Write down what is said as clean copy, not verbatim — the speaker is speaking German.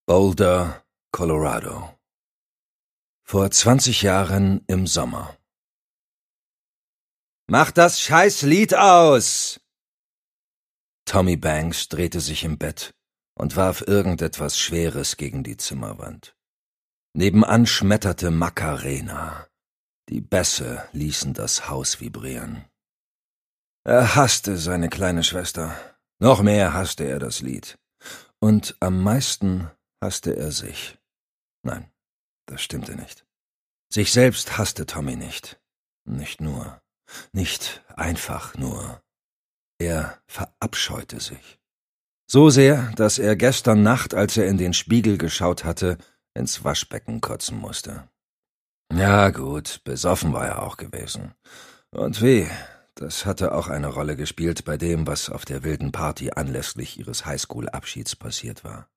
Boulder, Colorado. Vor 20 Jahren im Sommer. »Mach das Scheißlied aus!« Tommy Banks drehte sich im Bett und warf irgendetwas Schweres gegen die Zimmerwand. Nebenan schmetterte Macarena. Die Bässe ließen das Haus vibrieren. Er hasste seine kleine Schwester. Noch mehr hasste er das Lied. Und am meisten hasste er sich. Nein, das stimmte nicht. Sich selbst hasste Tommy nicht. Nicht nur. Nicht einfach nur. Er verabscheute sich. So sehr, dass er gestern Nacht, als er in den Spiegel geschaut hatte, ins Waschbecken kotzen musste. Ja gut, besoffen war er auch gewesen. Und wie, das hatte auch eine Rolle gespielt bei dem, was auf der wilden Party anlässlich ihres Highschool-Abschieds passiert war.